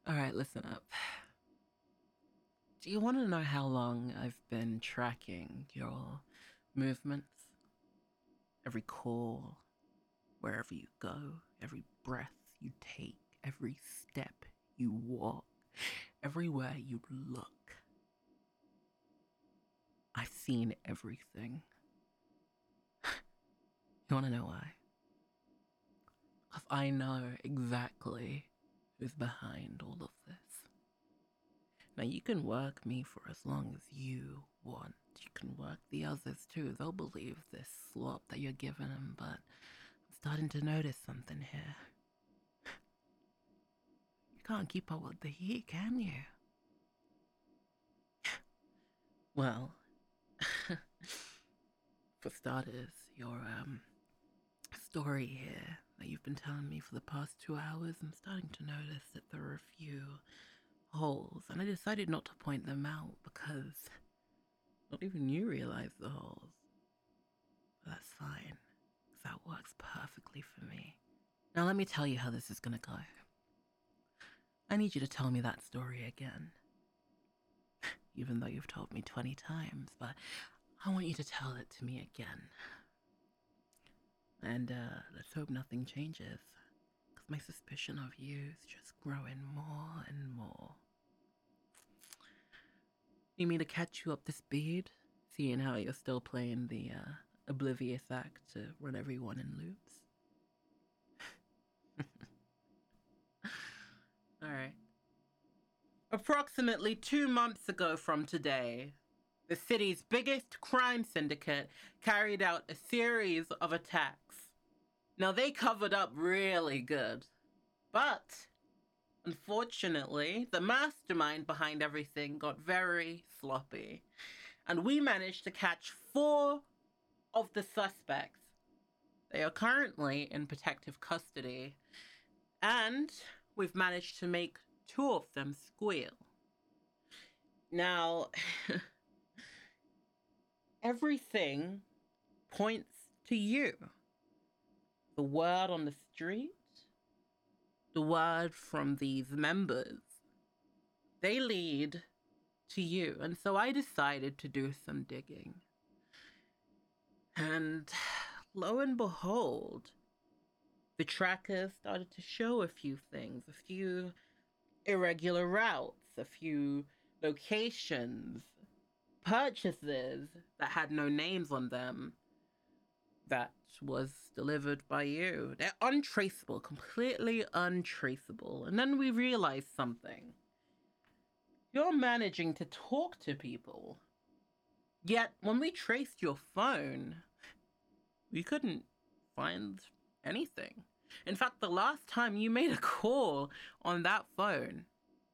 All right, listen up. Do you want to know how long I've been tracking your movements? Every call, wherever you go, every breath you take, every step you walk, everywhere you look. I've seen everything. You want to know why? Because I know exactly who's behind all of this. Now, you can work me for as long as you want. You can work the others too. They'll believe this slop that you're giving them, but I'm starting to notice something here. You can't keep up with the heat, can you? Well, for starters, your story here that you've been telling me for the past 2 hours, I'm starting to notice that there are a few holes, and I decided not to point them out because not even you realize the holes. But that's fine, because that works perfectly for me. Now let me tell you how this is gonna go. I need you to tell me that story again. Even though you've told me 20 times, but I want you to tell it to me again. And let's hope nothing changes, because my suspicion of you is just growing more and more. You mean to catch you up to speed, seeing how you're still playing the oblivious act to run everyone in loops? Alright. Approximately 2 months ago from today, the city's biggest crime syndicate carried out a series of attacks. Now, they covered up really good, but unfortunately, the mastermind behind everything got very sloppy, and we managed to catch 4 of the suspects. They are currently in protective custody, and we've managed to make 2 of them squeal. Now, everything points to you. The word on the street, the word from these members, they lead to you. And so I decided to do some digging. And lo and behold, the trackers started to show a few things, a few irregular routes, a few locations, purchases that had no names on them that was delivered by you. They're untraceable, completely untraceable. And then we realized something. You're managing to talk to people. Yet, when we traced your phone, we couldn't find anything. In fact, the last time you made a call on that phone,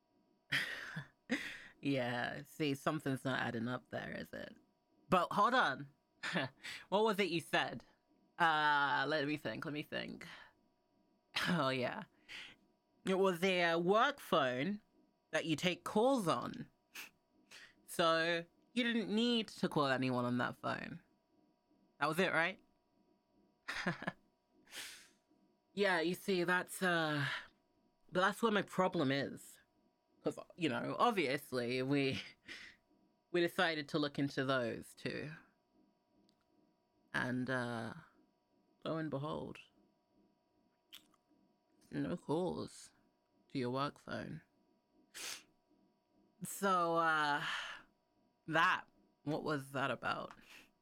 yeah, see, something's not adding up there, is it? But hold on. What was it you said? Let me think. Oh, yeah. It was a work phone that you take calls on. So you didn't need to call anyone on that phone. That was it, right? Yeah, you see, but that's where my problem is. Because, obviously, we decided to look into those too. And, lo and behold, no calls to your work phone. So, what was that about?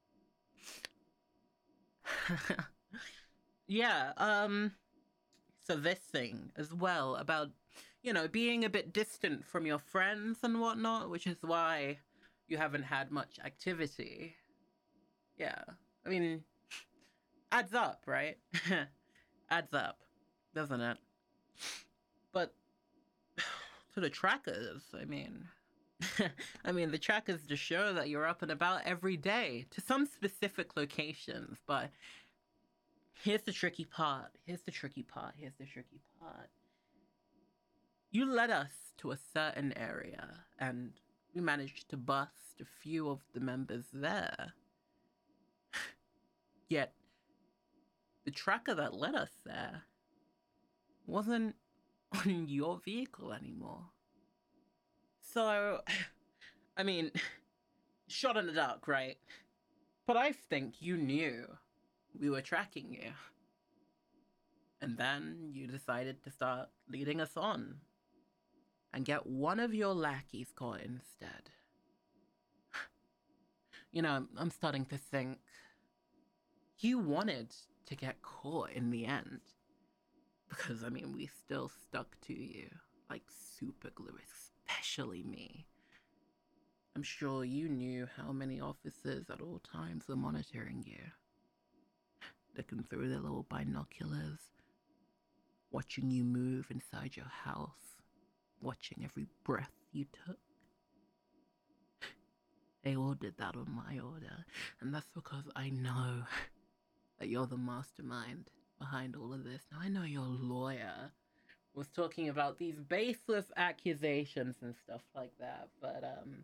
Yeah, so this thing as well about, being a bit distant from your friends and whatnot, which is why you haven't had much activity. Yeah, I mean, adds up, right? Adds up, doesn't it? But to the trackers, the trackers just show that you're up and about every day to some specific locations. But here's the tricky part. You led us to a certain area, and we managed to bust a few of the members there. Yet, the tracker that led us there wasn't on your vehicle anymore. So, I mean, shot in the dark, right? But I think you knew we were tracking you. And then you decided to start leading us on and get one of your lackeys caught instead. You know, I'm starting to think you wanted to get caught in the end. Because, I mean, we still stuck to you like super glue, especially me. I'm sure you knew how many officers at all times were monitoring you. Looking through their little binoculars, watching you move inside your house, watching every breath you took. They all did that on my order, and that's because I know that you're the mastermind behind all of this. Now, I know your lawyer was talking about these baseless accusations and stuff like that, but,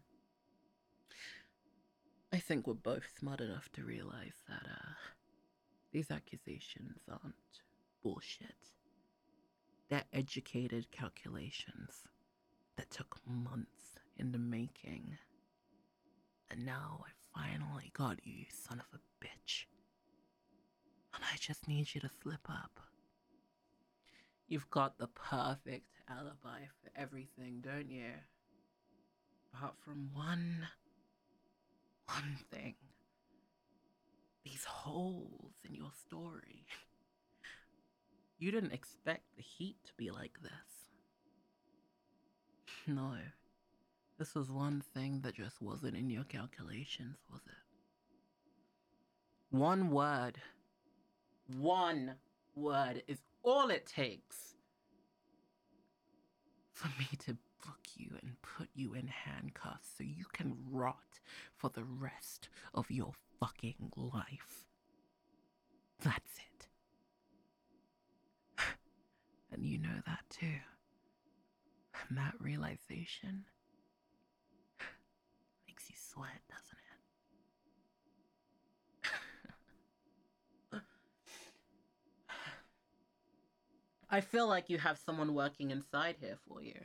I think we're both smart enough to realize that, these accusations aren't bullshit. They're educated calculations that took months in the making. And now I finally got you, you son of a bitch. And I just need you to slip up. You've got the perfect alibi for everything, don't you? Apart from one thing. These holes in your story. You didn't expect the heat to be like this. No. This was one thing that just wasn't in your calculations, was it? One word is all it takes for me to book you and put you in handcuffs so you can rot for the rest of your fucking life. That's it. And you know that too. And that realization makes you sweat, doesn't it? I feel like you have someone working inside here for you.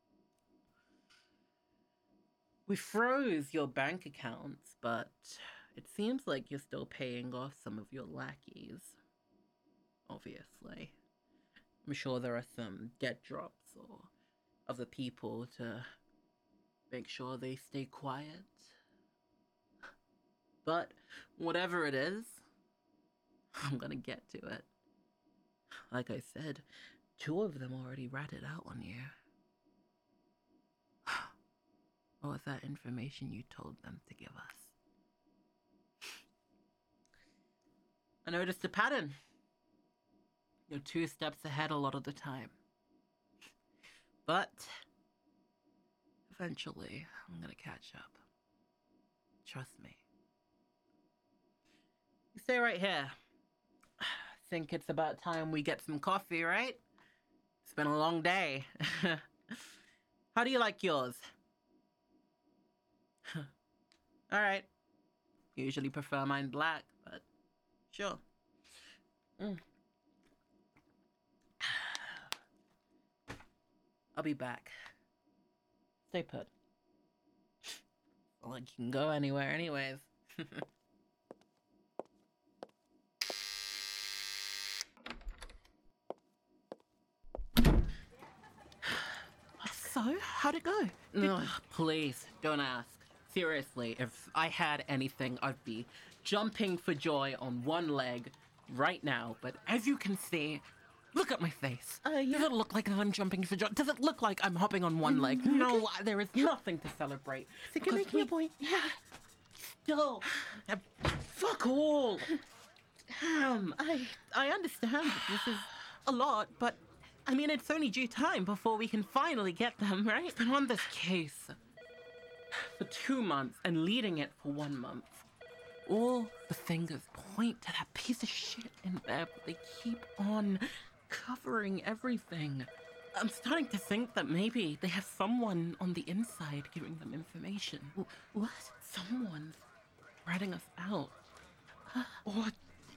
We froze your bank accounts, but it seems like you're still paying off some of your lackeys. Obviously. I'm sure there are some debt drops or other people to make sure they stay quiet. But whatever it is, I'm gonna get to it. Like I said, 2 of them already ratted out on you. What was that information you told them to give us? I noticed a pattern. You're 2 steps ahead a lot of the time. But eventually, I'm gonna catch up. Trust me. You stay right here. Think it's about time we get some coffee, right? It's been a long day. How do you like yours? Alright. Usually prefer mine black, but sure. I'll be back. Stay put. Not like you can go anywhere anyways. So, how'd it go? No, please, don't ask. Seriously, if I had anything, I'd be jumping for joy on one leg right now. But as you can see, look at my face. Yeah. Does it look like I'm jumping for joy? Does it look like I'm hopping on one leg? No, there is nothing to celebrate. So you're making a point. Yeah. Still, fuck all. Damn, I understand that this is a lot, but I mean, it's only due time before we can finally get them, right? I've been on this case for 2 months and leading it for 1 month. All the fingers point to that piece of shit in there, but they keep on covering everything. I'm starting to think that maybe they have someone on the inside giving them information. What? Someone's ratting us out. Or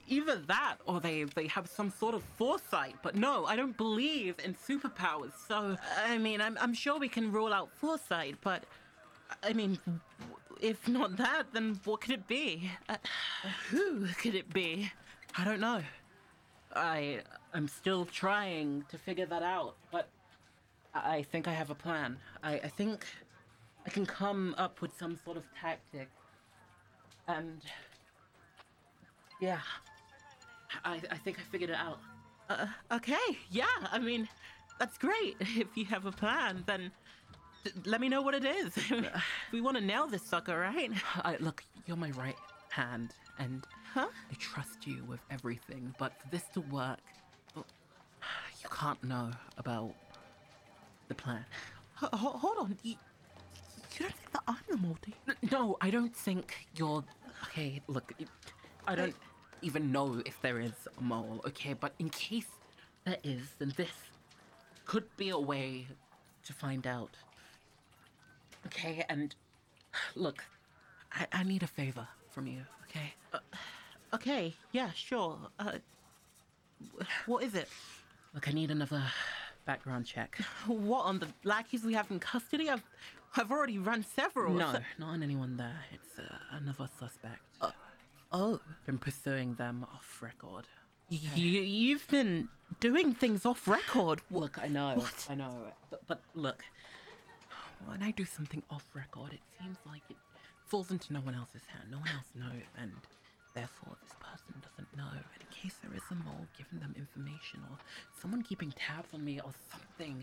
either that or they have some sort of foresight. But no, I don't believe in superpowers. So I mean, I'm sure we can rule out foresight, but I mean, if not that, then what could it be? Who could it be? I don't know. I'm still trying to figure that out, but I think I have a plan. I think I can come up with some sort of tactic. And yeah, I think I figured it out. Okay, yeah, I mean, that's great. If you have a plan, then let me know what it is. We want to nail this sucker, right? Look, you're my right hand, and I trust you with everything, but for this to work, you can't know about the plan. Hold on, you don't think that I'm the mole, do you? No, I don't think you're... Okay, look, I don't even know if there is a mole, okay? But in case there is, then this could be a way to find out. Okay, and look, I need a favor from you, okay? Okay, yeah, sure. What is it? Look, I need another background check. What, on the lackeys we have in custody? I've already run several. No, not on anyone there. It's another suspect. Oh. Been pursuing them off record. You've been doing things off record? Look, I know. What? I know. But look, when I do something off record, it seems like it falls into no one else's hand. No one else knows, and therefore this person doesn't know. And in case there is a mole giving them information, or someone keeping tabs on me, or something,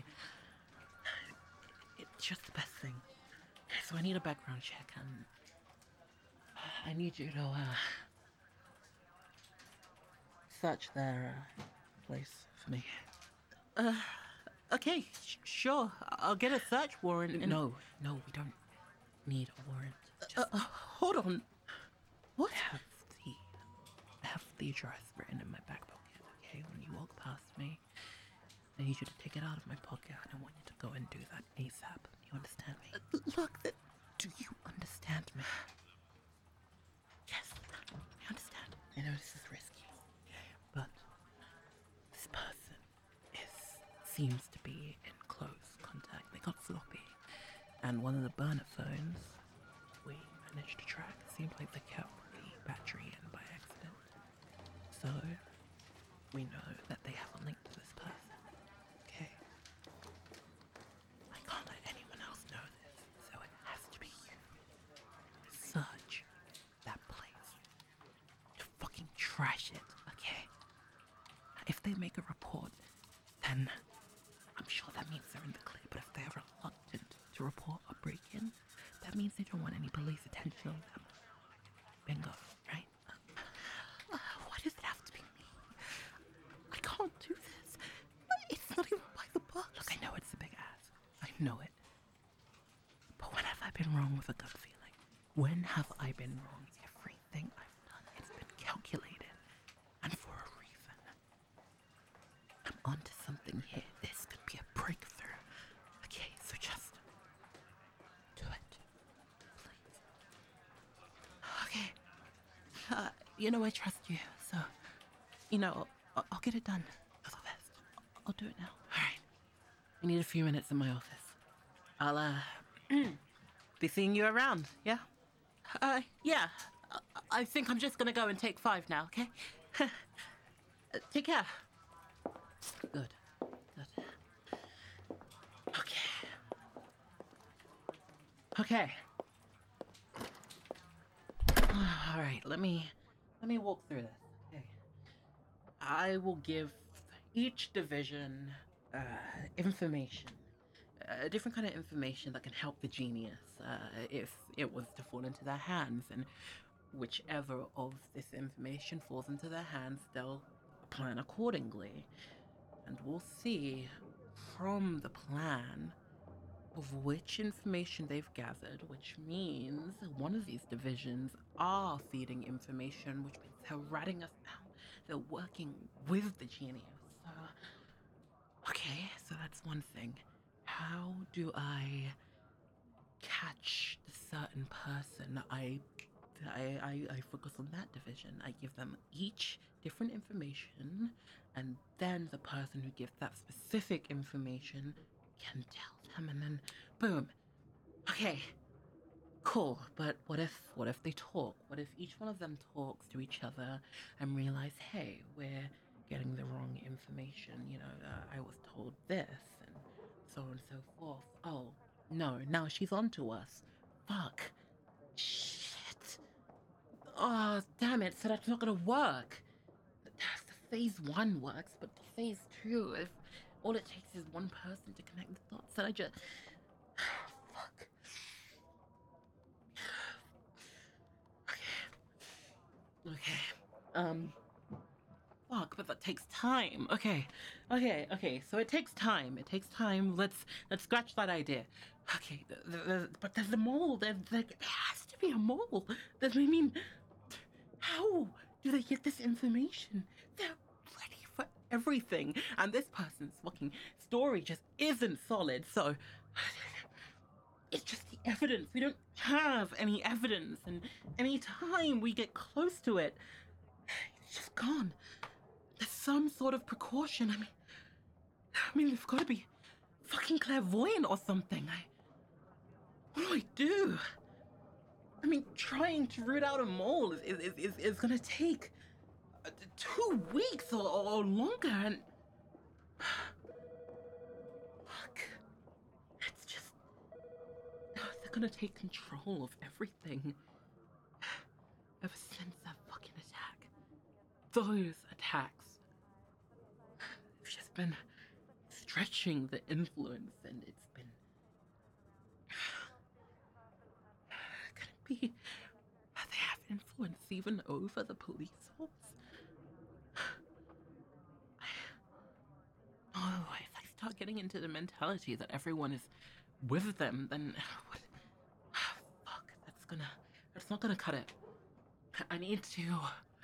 it's just the best thing. So I need a background check, and I need you to search their place for me. Okay, sure. I'll get a search warrant. No, we don't need a warrant. Just hold on. What? I have the address written in my back pocket. Okay, when you walk past me, I need you to take it out of my pocket, and I want you to go and do that ASAP. You understand me? Look, do you understand me? Yes, I understand. I know this is risky, but this person seems to be in close contact. They got sloppy, and one of the burner phones we managed to track. It seemed like they kept the battery in by accident. So we know that they have a link to this person. Okay. I can't let anyone else know this, so it has to be you. Search that place. To fucking trash it, okay? If they make a report, then I'm sure that means they're in the clear, but if they're reluctant to report a break-in, that means they don't want any police attention on them. Bingo, right? Why does it have to be me? I can't do this. It's not even by the book. Look, I know it's a big ass. I know it. But when have I been wrong with a gut feeling? When have I been wrong? Everything I've done, it's been calculated. And for a reason. I'm onto something here. This could be a breakthrough. Okay, so just do it. Please. Okay. You know I trust you, so I'll get it done. For the best. I'll do it now. Alright. I need a few minutes in my office. I'll be seeing you around, yeah? Yeah. I think I'm just gonna go and take 5 now, okay? Take care. Good. Okay. All right, let me walk through this. Okay. I will give each division information, a different kind of information that can help the genius if it was to fall into their hands, and whichever of this information falls into their hands, they'll plan accordingly. And we'll see from the plan of which information they've gathered, which means one of these divisions are feeding information, which means they're ratting us out. They're working with the genius. Okay, so that's one thing. How do I catch the certain person I I focus on that division. I give them each different information, and then the person who gives that specific information can tell them, and then boom. Okay, cool. But what if they talk? What if each one of them talks to each other and realize, hey, we're getting the wrong information. I was told this, and so on and so forth. Oh no, now she's onto us. Fuck. Shit. Oh, damn it. So that's not gonna work. The phase one works, but the phase two, if all it takes is one person to connect the dots, then I just. Fuck. Okay. Fuck, but that takes time. Okay. So it takes time. Let's scratch that idea. Okay, but there's a mole. There has to be a mole. How do they get this information? They're ready for everything, and this person's fucking story just isn't solid. So it's just the evidence. We don't have any evidence, and any time we get close to it, it's just gone. There's some sort of precaution. I mean, they've got to be fucking clairvoyant or something. What do I do? I mean, trying to root out a mole is gonna take 2 weeks or longer, and fuck, it's just they're gonna take control of everything. Ever since that fucking attack, those attacks have just been stretching the influence, and it's been. Could it be that they have influence even over the police force? Oh, if I start getting into the mentality that everyone is with them, then what? Fuck, that's not gonna cut it. I need to think.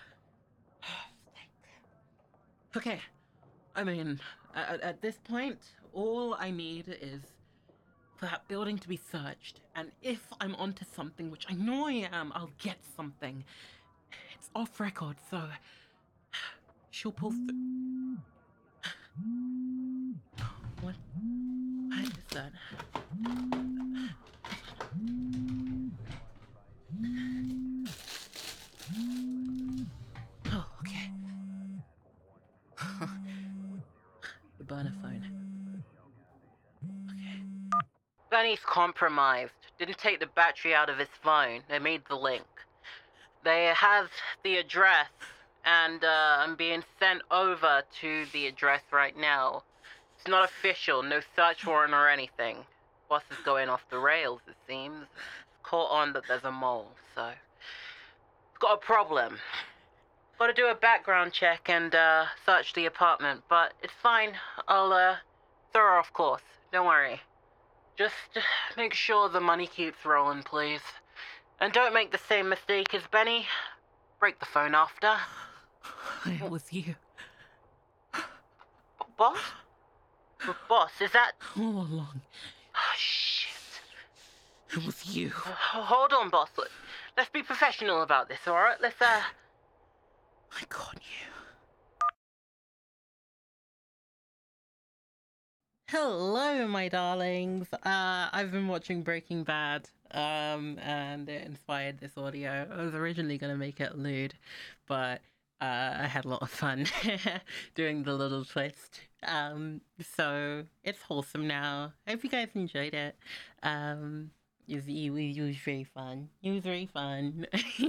Okay, I mean, at this point, all I need is for that building to be searched, and if I'm onto something, which I know I am, I'll get something. It's off record, so she'll pull through. What is that? Oh, okay. The burner phone. Okay. Benny's compromised. Didn't take the battery out of his phone. They made the link. They have the address, and I'm being sent over to the address right now. It's not official, no search warrant or anything. Boss is going off the rails, it seems. Caught on that there's a mole, so... Got a problem. Gotta do a background check and search the apartment, but it's fine. I'll throw her off course. Don't worry. Just make sure the money keeps rolling, please. And don't make the same mistake as Benny. Break the phone after. It was you. Boss? Boss, is that... All along. Oh, shit. It was you. Hold on, boss. Let's be professional about this, alright? Let's, I caught you. Hello, my darlings. I've been watching Breaking Bad, and it inspired this audio. I was originally gonna make it lewd, but I had a lot of fun doing the little twist. So it's wholesome now. I hope you guys enjoyed it. It was very fun. It was very fun.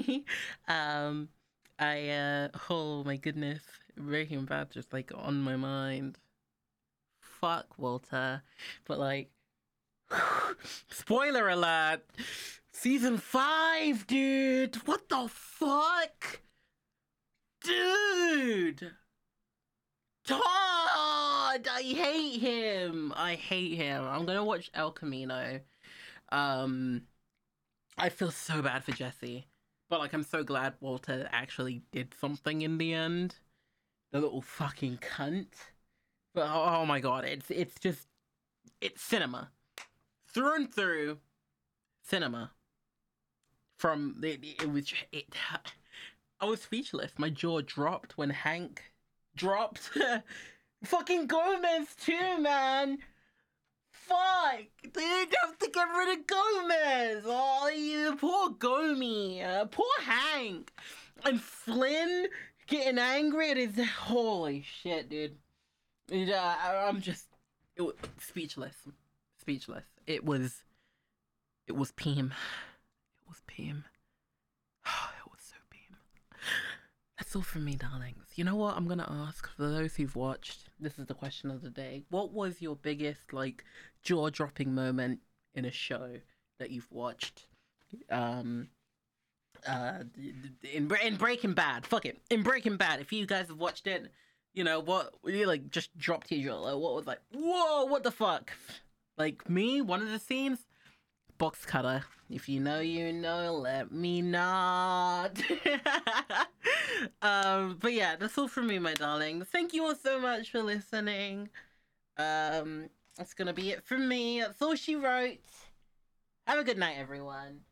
Oh my goodness, Breaking Bad just like on my mind. Fuck Walter, but like, spoiler alert, season 5, dude. What the fuck, dude? Todd, I hate him. I'm gonna watch El Camino. I feel so bad for Jesse, but like I'm so glad Walter actually did something in the end. The little fucking cunt. But oh my god, it's just cinema. Through and through cinema. from it was it. I was speechless. My jaw dropped when Hank dropped. Fucking Gomez too, man. Fuck, they have to get rid of Gomez. Oh, you poor Gomi, poor Hank, and Flynn getting angry at his. Holy shit, dude. I'm just speechless, speechless. It was Pim. It was Pim. It was so Pim. That's all from me, darlings. You know what? I'm gonna ask for those who've watched. This is the question of the day. What was your biggest jaw-dropping moment in a show that you've watched? In Breaking Bad. Fuck it. In Breaking Bad, if you guys have watched it, what you just dropped your jaw. What was whoa, what the fuck? Like me, one of the scenes, box cutter. If you know, you know. Let me not. But yeah, that's all from me, my darling. Thank you all so much for listening. That's gonna be it from me. That's all she wrote. Have a good night, everyone.